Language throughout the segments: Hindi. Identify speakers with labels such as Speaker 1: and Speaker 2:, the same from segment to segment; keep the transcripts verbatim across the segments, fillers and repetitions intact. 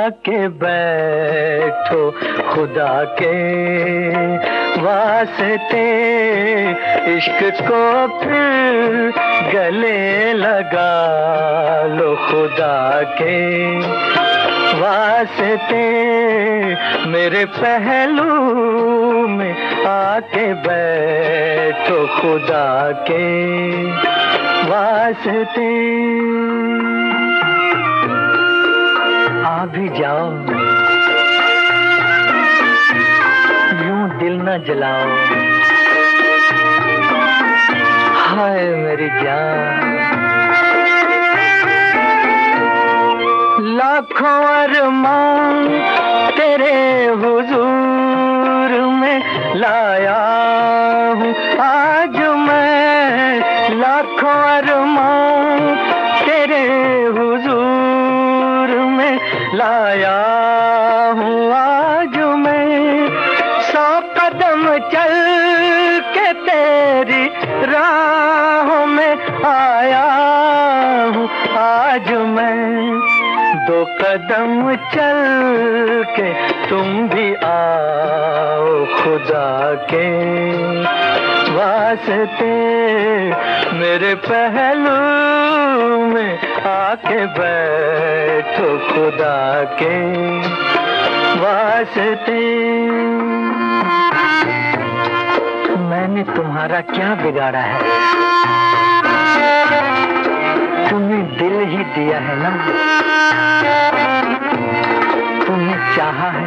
Speaker 1: आके बैठो खुदा के वास्ते, इश्क को फिर गले लगा लो खुदा के वास्ते। मेरे पहलू में आके बैठो खुदा के वास्ते। आ भी जाओ, यूं दिल न जलाओ, हाय मेरी जान। लाखों अरमान तेरे हुजूर में लाया हूँ आज मैं, लाखों अरमान तेरे हुजूर में लाया हूँ आज मैं। सौ कदम चल के तेरी राहों में आया हूँ आज मैं। दो कदम चल के तुम भी आओ खुदा के वास्ते, मेरे पहलू में आके बैठो खुदा के वास्ते। मैंने तुम्हारा क्या बिगाड़ा है, तुम्हें दिल ही दिया है ना, तुम्हें चाहा है।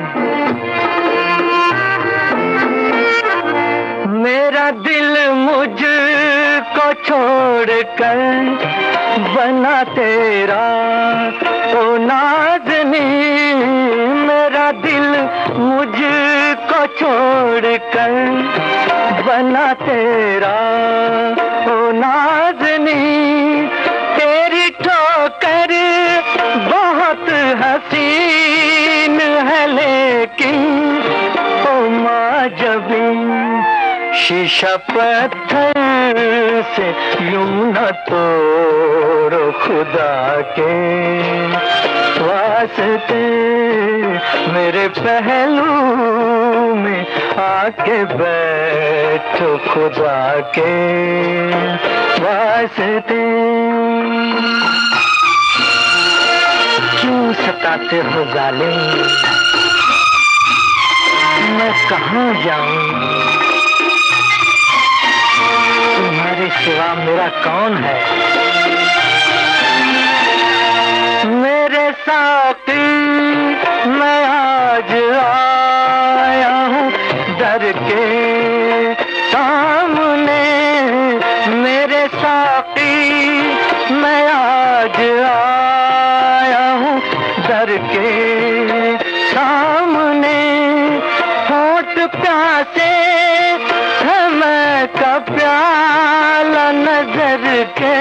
Speaker 1: मेरा दिल मुझको छोड़कर बना तेरा ओ नाज़नी, मेरा दिल मुझको छोड़कर बना तेरा ओ नाज़नी। तेरी ठोकर बहुत हसीन है लेकिन ओ माजबी, शीशा पत्थर से यूं न तोड़ो खुदा के वास्ते। मेरे पहलू में आके बैठो खुदा के वास्ते। क्यों सताते हो जालिम, मैं कहाँ जाऊं, तुम्हारे सिवा मेरा कौन है। मेरे साथी मैं आज आया हूँ दर के सामने, मेरे साथी मैं आज आया हूँ दर के सामने। होठ प्यासे समय का प्याला नजर के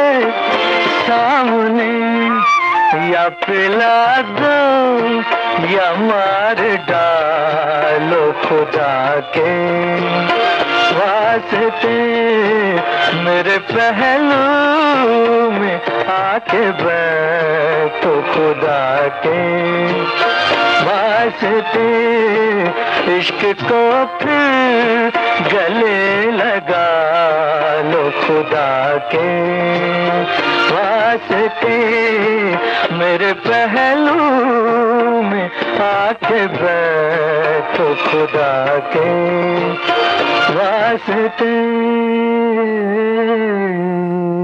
Speaker 1: सामने, या पिला दो या मार डालो खुदा के वास्ते। मेरे पहलू में आके बैठो खुदा के वास्ते, इश्क को फिर गले लगा लो खुदा के वास्ते। मेरे पहलू में आके बैठो खुदा के वास्ते।